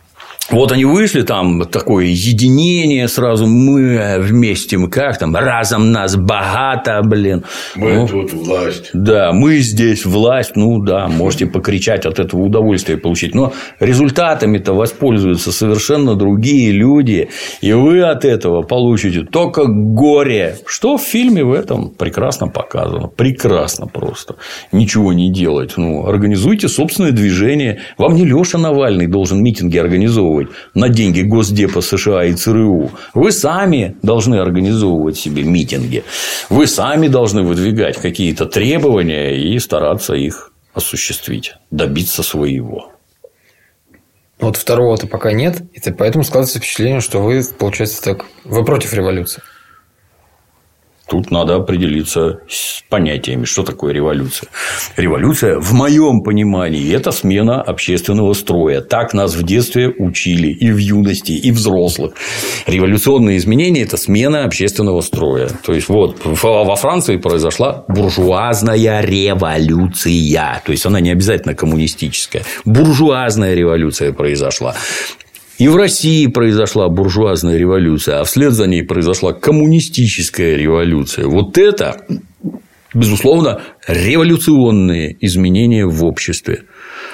Speaker 1: Вот они вышли, там такое единение сразу, мы вместе, мы как там, разом нас богато, блин.
Speaker 5: Мы тут власть.
Speaker 1: Да, мы здесь власть, ну да, можете покричать, от этого удовольствие получить. Но результатами-то воспользуются совершенно другие люди, и вы от этого получите только горе. Что в фильме в этом прекрасно показано. Прекрасно просто. Ничего не делать. Ну, организуйте собственное движение. Вам не Леша Навальный должен митинги организовывать на деньги Госдепа США и ЦРУ. Вы сами должны организовывать себе митинги. Вы сами должны выдвигать какие-то требования и стараться их осуществить, добиться своего.
Speaker 2: Вот второго-то пока нет, и поэтому складывается впечатление, что вы, получается, так, вы против революции.
Speaker 1: Тут надо определиться с понятиями, что такое революция. Революция, в моем понимании, это смена общественного строя. Так нас в детстве учили и в юности, и взрослых. Революционные изменения – это смена общественного строя. То есть, вот во Франции произошла буржуазная революция. То есть, она не обязательно коммунистическая. Буржуазная революция произошла. И в России произошла буржуазная революция, а вслед за ней произошла коммунистическая революция. Вот это, безусловно, революционные изменения в обществе.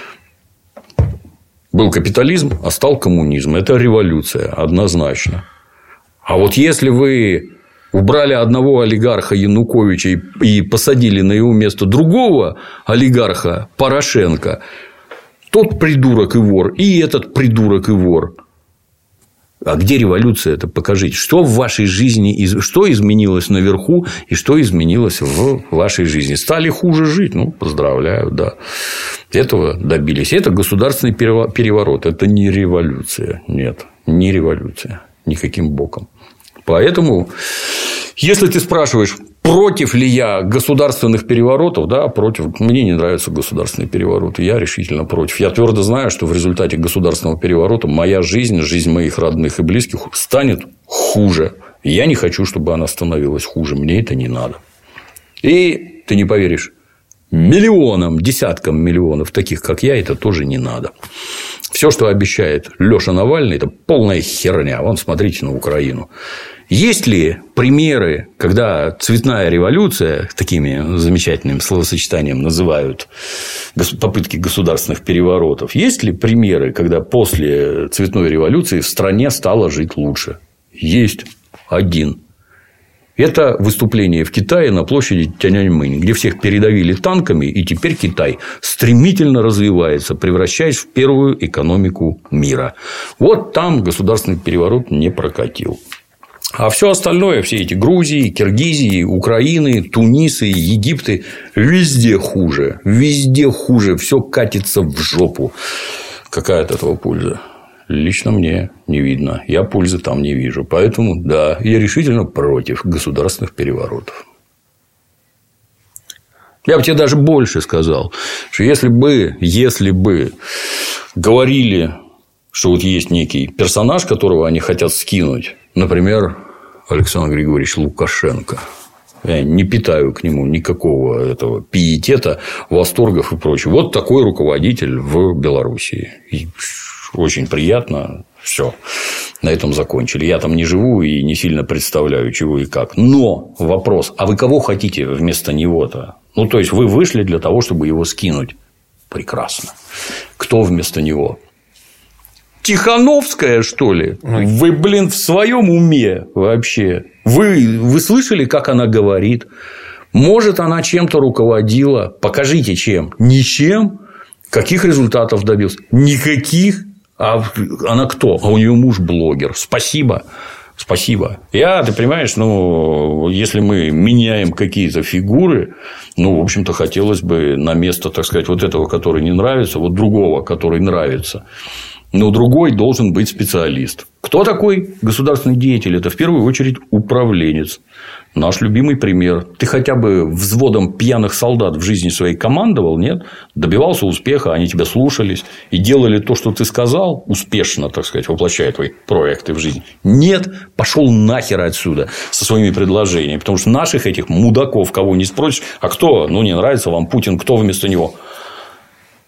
Speaker 1: Был капитализм, а стал коммунизм. Это революция, однозначно. А вот если вы убрали одного олигарха Януковича и посадили на его место другого олигарха Порошенко, тот придурок и вор, и этот придурок и вор. А где революция-то? Покажите. Что в вашей жизни, что изменилось наверху и что изменилось в вашей жизни? Стали хуже жить? Ну, поздравляю, да. Этого добились. Это государственный переворот. Это не революция. Нет, не революция. Никаким боком. Поэтому, если ты спрашиваешь, против ли я государственных переворотов, да, против. Мне не нравятся государственные перевороты. Я решительно против. Я твердо знаю, что в результате государственного переворота моя жизнь, жизнь моих родных и близких станет хуже. Я не хочу, чтобы она становилась хуже. Мне это не надо. И ты не поверишь, миллионам, десяткам миллионов таких, как я, это тоже не надо. Все, что обещает Леша Навальный, это полная херня. Вон, смотрите на Украину. Есть ли примеры, когда цветная революция, такими замечательным словосочетанием называют попытки государственных переворотов, есть ли примеры, когда после цветной революции в стране стало жить лучше? Есть один. Это выступление в Китае на площади Тяньаньмэнь, где всех передавили танками, и теперь Китай стремительно развивается, превращаясь в первую экономику мира. Вот там государственный переворот не прокатил. А все остальное, все эти Грузии, Киргизии, Украины, Тунисы, Египты, везде хуже. Везде хуже. Все катится в жопу. Какая от этого польза? Лично мне не видно. Я пользы там не вижу. Поэтому, да, я решительно против государственных переворотов. Я бы тебе даже больше сказал, что если бы говорили, что вот есть некий персонаж, которого они хотят скинуть, например, Александр Григорьевич Лукашенко. Я не питаю к нему никакого этого пиетета, восторгов и прочего. Вот такой руководитель в Белоруссии. И очень приятно. Все. На этом закончили. Я там не живу и не сильно представляю, чего и как. Но вопрос: а вы кого хотите вместо него-то? Ну, то есть, вы вышли для того, чтобы его скинуть. Прекрасно. Кто вместо него? Тихановская, что ли? Вы, блин, в своем уме вообще? Вы слышали, как она говорит? Может, она чем-то руководила? Покажите, чем. Ничем. Каких результатов добился? Никаких. А она кто? А у нее муж блогер. Спасибо. Спасибо. Ты понимаешь, если мы меняем какие-то фигуры, в общем-то, хотелось бы на место, так сказать, вот этого, который не нравится, вот другого, который нравится. Но другой должен быть специалист. Кто такой государственный деятель? Это в первую очередь управленец. Наш любимый пример. Ты хотя бы взводом пьяных солдат в жизни своей командовал, нет? Добивался успеха, они тебя слушались и делали то, что ты сказал, успешно, так сказать, воплощая твои проекты в жизнь. Нет, пошел нахер отсюда со своими предложениями. Потому что наших этих мудаков, кого не спросишь, а кто, не нравится вам Путин, кто вместо него?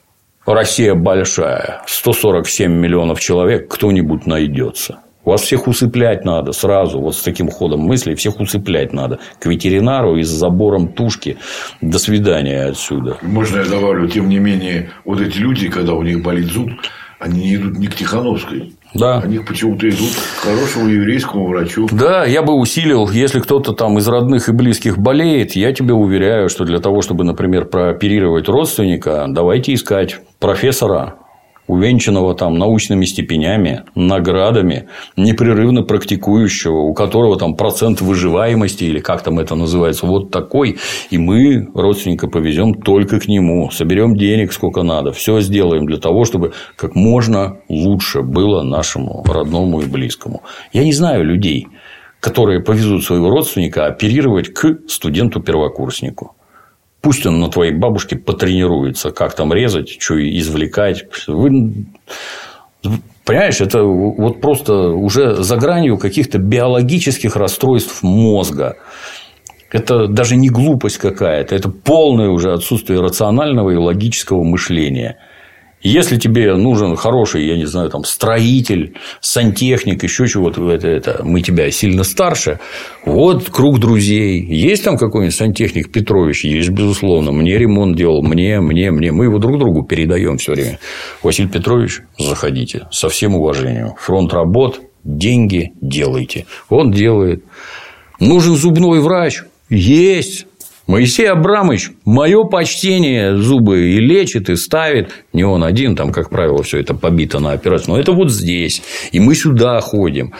Speaker 1: Россия большая, 147 миллионов человек, кто-нибудь найдется. Вас всех усыплять надо сразу, вот с таким ходом мыслей, всех усыплять надо к ветеринару и с забором тушки. До свидания отсюда.
Speaker 5: Можно я добавлю, тем не менее, вот эти люди, когда у них болит зуб, они не идут не к Тихановской.
Speaker 1: Да.
Speaker 5: Они почему-то идут к хорошему еврейскому врачу.
Speaker 1: Да, я бы усилил, если кто-то там из родных и близких болеет, я тебе уверяю, что для того, чтобы, например, прооперировать родственника, давайте искать профессора, увенчанного там научными степенями, наградами, непрерывно практикующего, у которого там процент выживаемости, или как там это называется, вот такой, и мы родственника повезем только к нему, соберем денег сколько надо, все сделаем для того, чтобы как можно лучше было нашему родному и близкому. Я не знаю людей, которые повезут своего родственника оперировать к студенту-первокурснику. Пусть он на твоей бабушке потренируется, как там резать, что извлекать. Вы... Понимаешь, это вот просто уже за гранью каких-то биологических расстройств мозга. Это даже не глупость какая-то, это полное уже отсутствие рационального и логического мышления. Если тебе нужен хороший, я не знаю, там, строитель, сантехник, еще чего-то, мы тебя сильно старше, вот круг друзей. Есть там какой-нибудь сантехник Петрович? Есть, безусловно. Мне ремонт делал, мне. Мы его друг другу передаем все время. Василий Петрович, заходите. Со всем уважением. Фронт работ, деньги делайте. Он делает. Нужен зубной врач? Есть. Моисей Абрамович, мое почтение, зубы и лечит, и ставит. Не он один, там, как правило, все это побито на операцию. Но это вот здесь. И мы сюда ходим.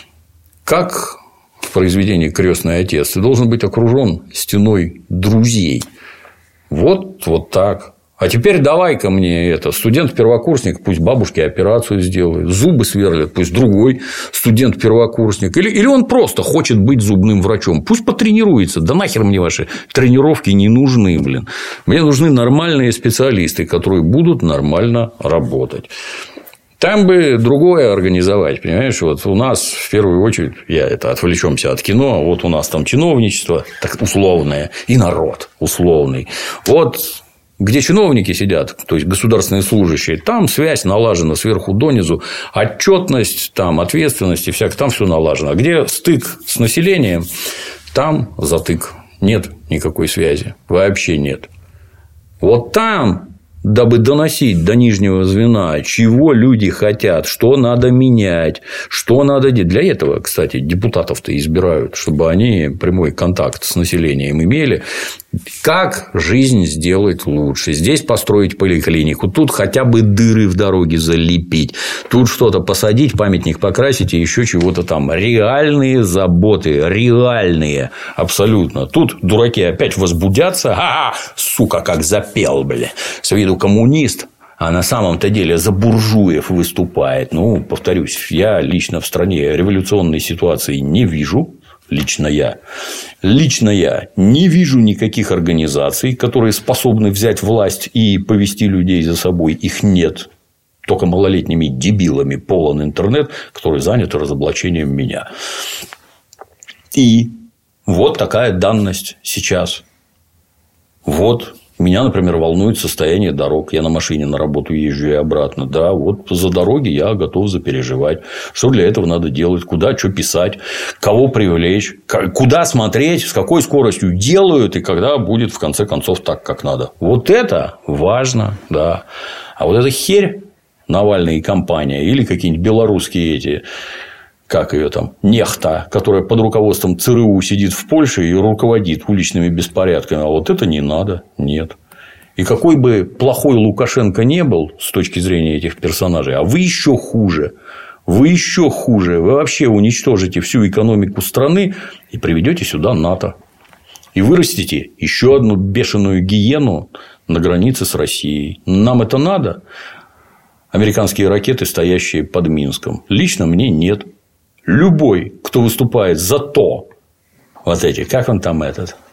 Speaker 1: Как в произведении «Крестный отец» ты должен быть окружен стеной друзей. Вот так. А теперь давай-ка мне студент-первокурсник, пусть бабушке операцию сделает, зубы сверлят, пусть другой студент-первокурсник. Или он просто хочет быть зубным врачом. Пусть потренируется. Да нахер мне ваши тренировки не нужны, блин. Мне нужны нормальные специалисты, которые будут нормально работать. Там бы другое организовать, понимаешь, вот у нас в первую очередь, отвлечемся от кино, вот у нас там чиновничество так условное и народ условный. Вот где чиновники сидят, то есть государственные служащие, там связь налажена сверху донизу, отчетность, там ответственность и всякое, там все налажено. А где стык с населением, там затык. Нет никакой связи. Вообще нет. Вот там, дабы доносить до нижнего звена, чего люди хотят, что надо менять, что надо делать. Для этого, кстати, депутатов-то избирают, чтобы они прямой контакт с населением имели. Как жизнь сделать лучше? Здесь построить поликлинику, тут хотя бы дыры в дороге залепить, тут что-то посадить, памятник покрасить и еще чего-то там. Реальные заботы, реальные абсолютно. Тут дураки опять возбудятся. Сука, как запел, бля. С виду коммунист. А на самом-то деле за буржуев выступает. Повторюсь, я лично в стране революционной ситуации не вижу. Лично я не вижу никаких организаций, которые способны взять власть и повести людей за собой. Их нет. Только малолетними дебилами полон интернет, который занят разоблачением меня. И вот такая данность сейчас. Вот. Меня, например, волнует состояние дорог. Я на машине на работу езжу и обратно. Да, вот за дороги я готов запереживать. Что для этого надо делать? Куда что писать? Кого привлечь? Куда смотреть? С какой скоростью делают? И когда будет, в конце концов, так, как надо. Вот это важно. Да. А вот эта херь Навальный и компания или какие-нибудь белорусские эти... Как ее там, нехта, которая под руководством ЦРУ сидит в Польше и руководит уличными беспорядками. А вот это не надо. Нет. И какой бы плохой Лукашенко не был с точки зрения этих персонажей, а вы еще хуже. Вы вообще уничтожите всю экономику страны и приведете сюда НАТО. И вырастите еще одну бешеную гиену на границе с Россией. Нам это надо? Американские ракеты, стоящие под Минском. Лично мне нет. Любой, кто выступает за то, вот эти, как он там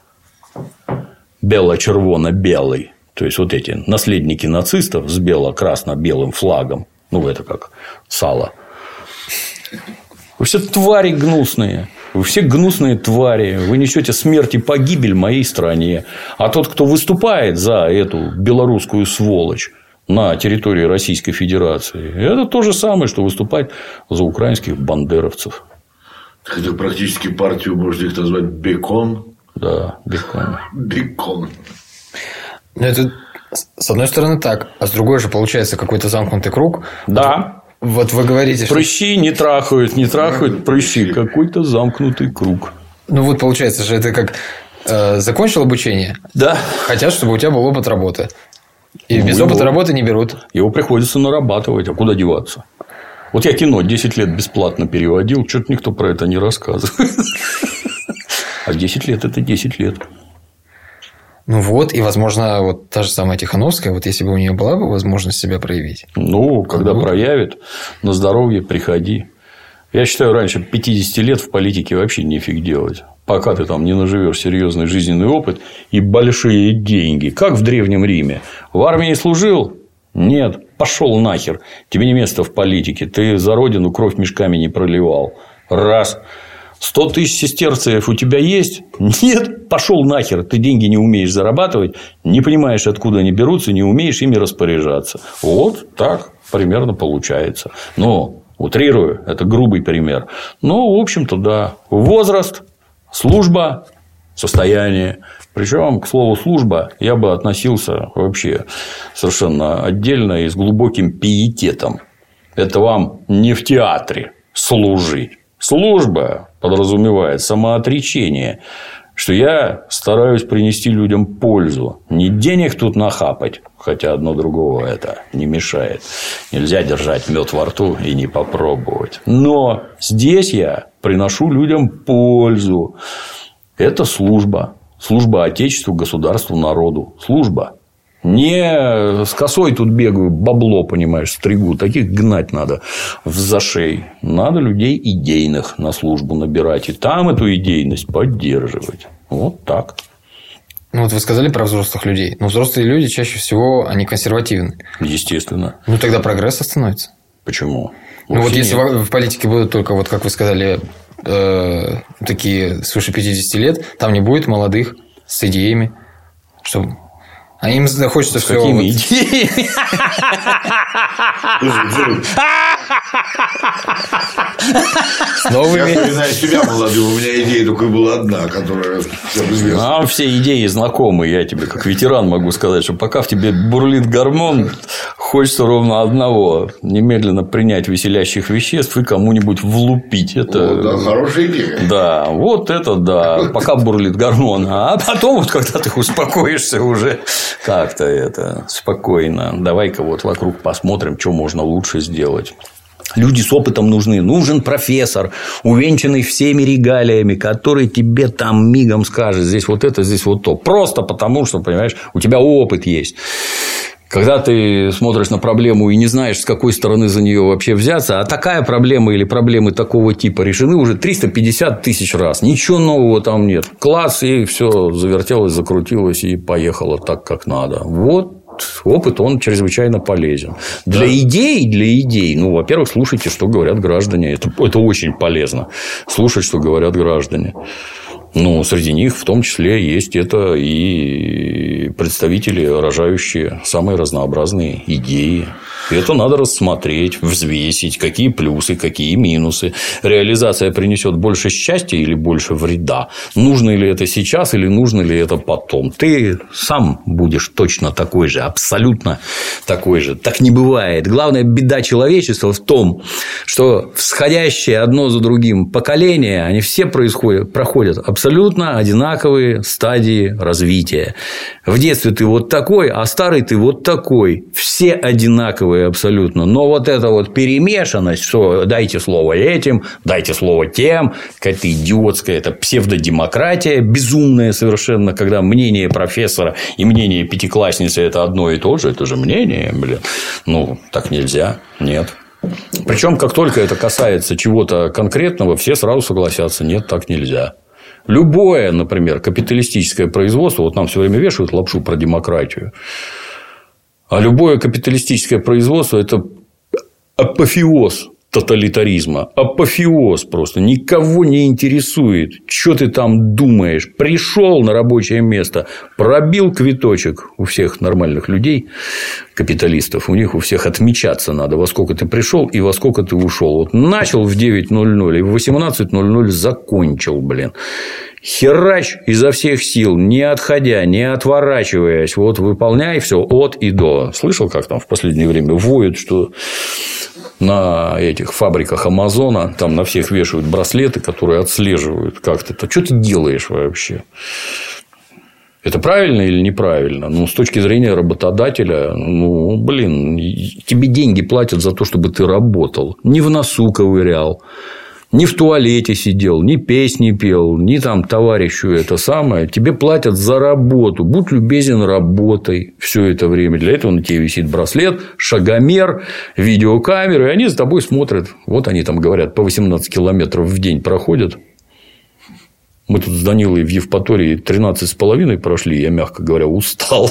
Speaker 1: бело-червоно-белый, то есть вот эти наследники нацистов с бело-красно-белым флагом, это как сало. Вы все твари гнусные. Вы все гнусные твари. Вы несете смерть и погибель моей стране. А тот, кто выступает за эту белорусскую сволочь, на территории Российской Федерации. И это то же самое, что выступать за украинских бандеровцев.
Speaker 5: Это практически партию можно их назвать бекон.
Speaker 1: Да, бекон.
Speaker 5: Бекон.
Speaker 2: Ну, это с одной стороны так, а с другой же получается какой-то замкнутый круг.
Speaker 1: Да.
Speaker 2: Вот вы говорите, что...
Speaker 1: Прыщи не трахают прыщи. Какой-то замкнутый круг.
Speaker 2: Ну, вот получается же, это как закончил обучение.
Speaker 1: Да.
Speaker 2: Хотят, чтобы у тебя был опыт работы. И без опыта работы не берут.
Speaker 1: Его приходится нарабатывать. А куда деваться? Вот я кино 10 лет бесплатно переводил. Что-то никто про это не рассказывает. А 10 лет – это 10 лет.
Speaker 2: Ну вот, и, возможно, вот та же самая Тихановская, вот если бы у нее была бы возможность себя проявить.
Speaker 1: Ну, когда проявит, на здоровье приходи. Я считаю, раньше 50 лет в политике вообще нефиг делать. Пока ты там не наживешь серьезный жизненный опыт и большие деньги. Как в Древнем Риме. В армии служил? Нет. Пошел нахер. Тебе не место в политике. Ты за родину кровь мешками не проливал. Раз. 100 тысяч сестерцев у тебя есть? Нет, пошел нахер. Ты деньги не умеешь зарабатывать, не понимаешь, откуда они берутся, не умеешь ими распоряжаться. Вот так примерно получается. Но, утрирую, это грубый пример. Но, в общем-то, да. Возраст, служба, состояние. Причем, к слову, служба я бы относился вообще совершенно отдельно и с глубоким пиететом. Это вам не в театре служить. Служба подразумевает самоотречение, что я стараюсь принести людям пользу. Не денег тут нахапать, хотя одно другого это не мешает. Нельзя держать мед во рту и не попробовать. Но здесь я приношу людям пользу. Это служба. Служба Отечеству, государству, народу. Служба. Не с косой тут бегаю, бабло, понимаешь, стригу. Таких гнать надо в зашей. Надо людей идейных на службу набирать. И там эту идейность поддерживать. Вот так.
Speaker 2: Ну, вот вы сказали про взрослых людей. Но взрослые люди чаще всего, они консервативны.
Speaker 1: Естественно.
Speaker 2: Ну, тогда прогресс остановится.
Speaker 1: Почему?
Speaker 2: Ну, вот если в политике будут только, вот как вы сказали, такие свыше 50 лет, там не будет молодых с идеями, чтобы... А им хочется все...
Speaker 1: Какими идеями?
Speaker 2: С новыми.
Speaker 5: Я вспоминаю себя молодым, у меня идея только была одна, которая всем известна.
Speaker 1: Нам все идеи знакомы. Я тебе, как ветеран, могу сказать, что пока в тебе бурлит гормон, хочется ровно одного: немедленно принять веселящих веществ и кому-нибудь влупить. Это...
Speaker 5: Вот, да, хорошая идея.
Speaker 1: Да, вот это да. Пока бурлит гормон. А потом, вот, когда ты успокоишься уже как-то это спокойно. Давай-ка вот вокруг посмотрим, что можно лучше сделать. Люди с опытом нужны. Нужен профессор, увенчанный всеми регалиями, который тебе там мигом скажет: здесь вот это, здесь вот то. Просто потому, что, понимаешь, у тебя опыт есть. Когда ты смотришь на проблему и не знаешь, с какой стороны за нее вообще взяться, а такая проблема или проблемы такого типа решены уже 350 тысяч раз. Ничего нового там нет. Класс, и все завертелось, закрутилось и поехало так, как надо. Вот. Опыт, он чрезвычайно полезен. Для идей, ну, во-первых, слушайте, что говорят граждане. Это очень полезно. Слушать, что говорят граждане. Ну, среди них в том числе есть это и представители, рожающие самые разнообразные идеи. И это надо рассмотреть, взвесить, какие плюсы, какие минусы. Реализация принесет больше счастья или больше вреда. Нужно ли это сейчас или нужно ли это потом? Ты сам будешь точно такой же, абсолютно такой же. Так не бывает. Главная беда человечества в том, что всходящие одно за другим поколения, они все проходят абсолютно одинаковые стадии развития. В детстве ты вот такой, а старый ты вот такой. Все одинаковые абсолютно. Но вот эта вот перемешанность, что дайте слово этим, дайте слово тем, какая-то идиотская, это псевдодемократия, безумная совершенно, когда мнение профессора и мнение пятиклассницы – это одно и то же, это же мнение, блин. Ну, так нельзя, нет. Причем, как только это касается чего-то конкретного, все сразу согласятся: нет, так нельзя. Любое, например, капиталистическое производство, вот нам все время вешают лапшу про демократию, а любое капиталистическое производство – это апофеоз тоталитаризма. Апофеоз просто. Никого не интересует, что ты там думаешь. Пришел на рабочее место, пробил квиточек. У всех нормальных людей, капиталистов, у них у всех отмечаться надо, во сколько ты пришел и во сколько ты ушел. Вот начал в 9:00 и в 18:00 закончил, блин. Херач изо всех сил, не отходя, не отворачиваясь. Вот выполняй все от и до. Слышал, как там в последнее время воют, что на этих фабриках Амазона там на всех вешают браслеты, которые отслеживают, как ты. Что ты делаешь вообще? Это правильно или неправильно? Ну, с точки зрения работодателя, ну, блин, тебе деньги платят за то, чтобы ты работал. Не в носу ковырял, не в туалете сидел, ни песни пел, ни там товарищу это самое. Тебе платят за работу. Будь любезен, работай все это время. Для этого на тебе висит браслет, шагомер, видеокамеры. И они за тобой смотрят. Вот они там говорят, по 18 километров в день проходят. Мы тут с Данилой в Евпатории 13,5 прошли. Я, мягко говоря, устал.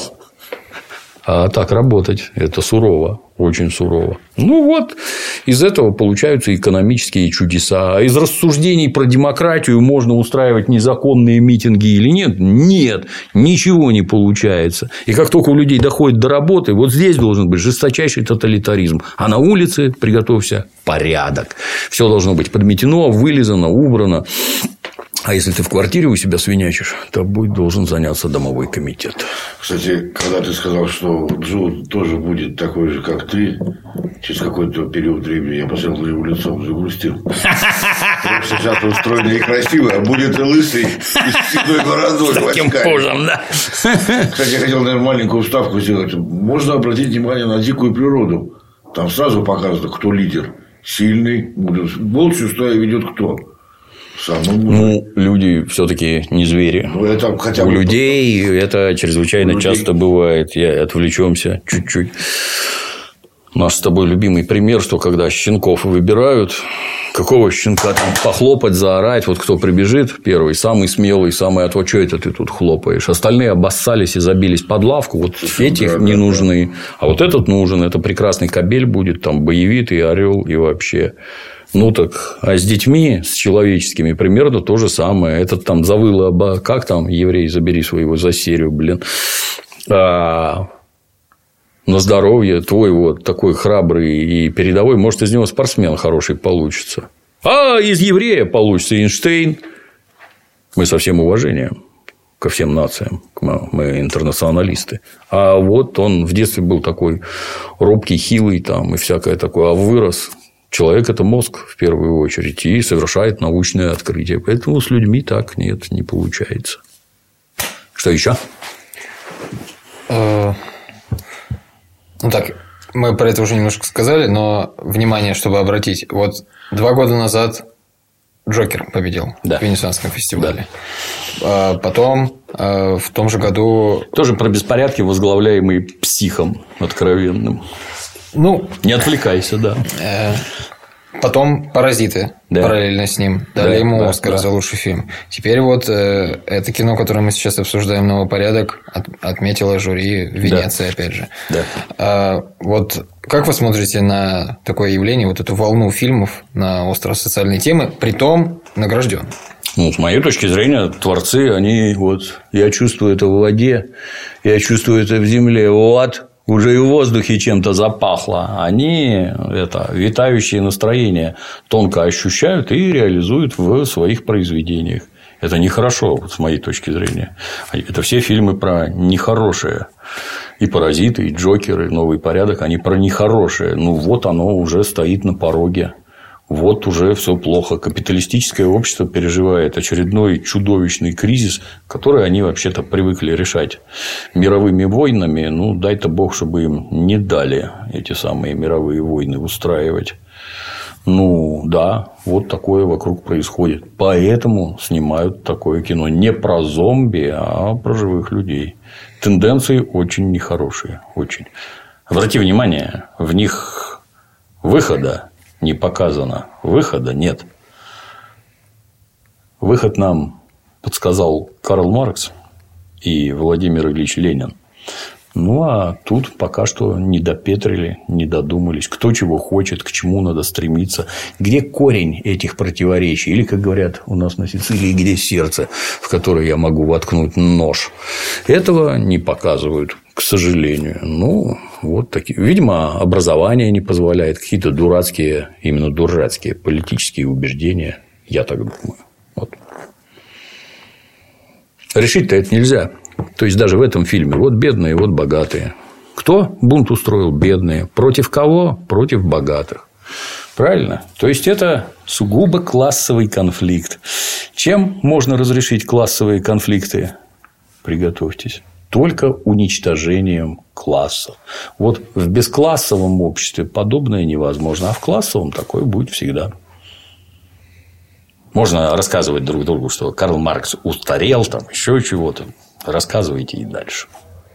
Speaker 1: А так работать – это сурово, очень сурово. Ну, вот, из этого получаются экономические чудеса. А из рассуждений про демократию можно устраивать незаконные митинги или нет? Нет, ничего не получается. И как только у людей доходит до работы, вот здесь должен быть жесточайший тоталитаризм. А на улице, приготовься, порядок. Все должно быть подметено, вылизано, убрано. А если ты в квартире у себя свинячишь, то должен заняться домовой комитет.
Speaker 5: Кстати, когда ты сказал, что Джо тоже будет такой же, как ты, через какой-то период времени, я посмотрел на его лицо, загрустил. Сейчас он стройный и красивый, а будет и лысый, и с седой бородой.
Speaker 1: С таким кожем, да.
Speaker 5: Кстати, я хотел, наверное, маленькую вставку сделать. Можно обратить внимание на дикую природу. Там сразу показано, кто лидер. Сильный. Волчью стаю ведет кто?
Speaker 1: Ну, люди все-таки не звери.
Speaker 5: Ну, это хотя бы...
Speaker 1: У людей это чрезвычайно часто бывает. Отвлечемся чуть-чуть. Наш с тобой любимый пример, что когда щенков выбирают, какого щенка там похлопать, заорать, вот кто прибежит первый, самый смелый, самый что это ты тут хлопаешь? Остальные обоссались и забились под лавку, вот этих не нужны, а вот этот нужен, это прекрасный кобель будет, там боевитый орел и вообще. Ну так, а с детьми, с человеческими примерно то же самое. Этот там завыл, как там, еврей, забери своего за серию, блин. На здоровье твой вот такой храбрый и передовой, может, из него спортсмен хороший получится. А из еврея получится Эйнштейн. Мы со всем уважением ко всем нациям, мы интернационалисты. А вот он в детстве был такой робкий, хилый там и всякое такое, а вырос. Человек – это мозг, в первую очередь, и совершает научное открытие. Поэтому с людьми так нет, не получается. Что еще?
Speaker 2: Ну, так, мы про это уже немножко сказали, но внимание, чтобы обратить. Вот 2 года назад Джокер победил в Венецианском фестивале. Да. Потом в том же году...
Speaker 1: Тоже про беспорядки, возглавляемые психом откровенным.
Speaker 2: Ну,
Speaker 1: не отвлекайся, да.
Speaker 2: Потом «Паразиты», параллельно с ним. Дали ему «Оскар» за лучший фильм. Теперь вот это кино, которое мы сейчас обсуждаем, «Новый порядок», отметило жюри в Венеции, опять же. Да. Вот как вы смотрите на такое явление, вот эту волну фильмов на остро-социальные темы, притом награжден?
Speaker 1: Ну, с моей точки зрения, творцы, они вот... Я чувствую это в воде, я чувствую это в земле. Вот... Уже и в воздухе чем-то запахло. Они витающие настроения тонко ощущают и реализуют в своих произведениях. Это нехорошо, вот, с моей точки зрения. Это все фильмы про нехорошее. И «Паразиты», и «Джокер», и «Новый порядок», они про нехорошее. Ну, вот оно уже стоит на пороге. Вот уже все плохо. Капиталистическое общество переживает очередной чудовищный кризис, который они вообще-то привыкли решать мировыми войнами. Ну, дай-то бог, чтобы им не дали эти самые мировые войны устраивать. Ну, да, вот такое вокруг происходит. Поэтому снимают такое кино не про зомби, а про живых людей. Тенденции очень нехорошие. Очень. Обрати внимание, в них выхода не показано. Выхода нет. Выход нам подсказал Карл Маркс и Владимир Ильич Ленин. Ну, а тут пока что не допетрили, не додумались, кто чего хочет, к чему надо стремиться, где корень этих противоречий, или, как говорят у нас на Сицилии, где сердце, в которое я могу воткнуть нож. Этого не показывают, к сожалению. Ну, вот такие. Видимо, образование не позволяет, какие-то дурацкие, именно дурацкие политические убеждения, я так думаю. Вот. Решить-то это нельзя. То есть, даже в этом фильме вот бедные, вот богатые. Кто бунт устроил? Бедные. Против кого? Против богатых. Правильно? То есть, это сугубо классовый конфликт. Чем можно разрешить классовые конфликты? Приготовьтесь. Только уничтожением классов. Вот в бесклассовом обществе подобное невозможно. А в классовом такое будет всегда. Можно рассказывать друг другу, что Карл Маркс устарел, там еще чего-то. Рассказывайте и дальше.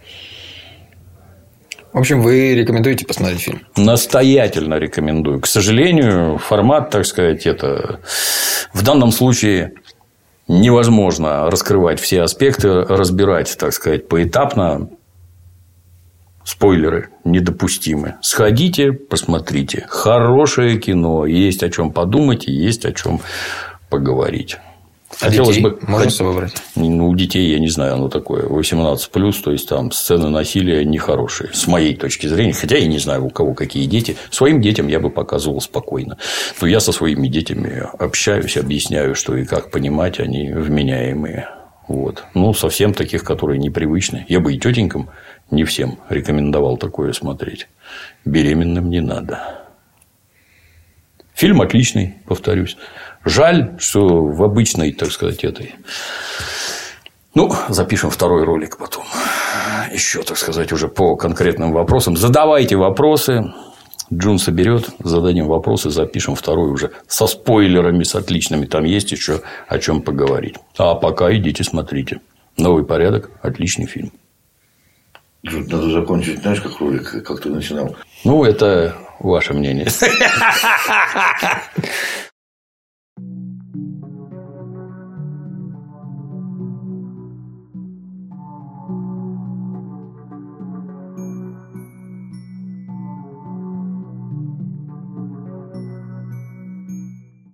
Speaker 2: В общем, вы рекомендуете посмотреть фильм?
Speaker 1: Настоятельно рекомендую. К сожалению, формат, так сказать, это в данном случае невозможно раскрывать все аспекты, разбирать, так сказать, поэтапно. Спойлеры недопустимы. Сходите, посмотрите. Хорошее кино. Есть о чем подумать и есть о чем поговорить.
Speaker 2: Хотелось бы... Можно с собой брать?
Speaker 1: Ну, у детей, я не знаю, оно такое 18+, то есть, там сцены насилия нехорошие, с моей точки зрения. Хотя я не знаю, у кого какие дети. Своим детям я бы показывал спокойно. Но я со своими детьми общаюсь, объясняю, что и как понимать, они вменяемые. Вот. Ну, совсем таких, которые непривычны. Я бы и тетенькам не всем рекомендовал такое смотреть. Беременным не надо. Фильм отличный, повторюсь. Жаль, что в обычной, так сказать, этой... Ну, запишем второй ролик потом. Еще, так сказать, уже по конкретным вопросам. Задавайте вопросы. Джун соберет, зададим вопросы, запишем второй уже со спойлерами, с отличными. Там есть еще о чем поговорить. А пока идите смотрите. Новый порядок. Отличный фильм.
Speaker 5: Джун, надо закончить, знаешь, как ролик, как ты начинал.
Speaker 1: Ну, это ваше мнение.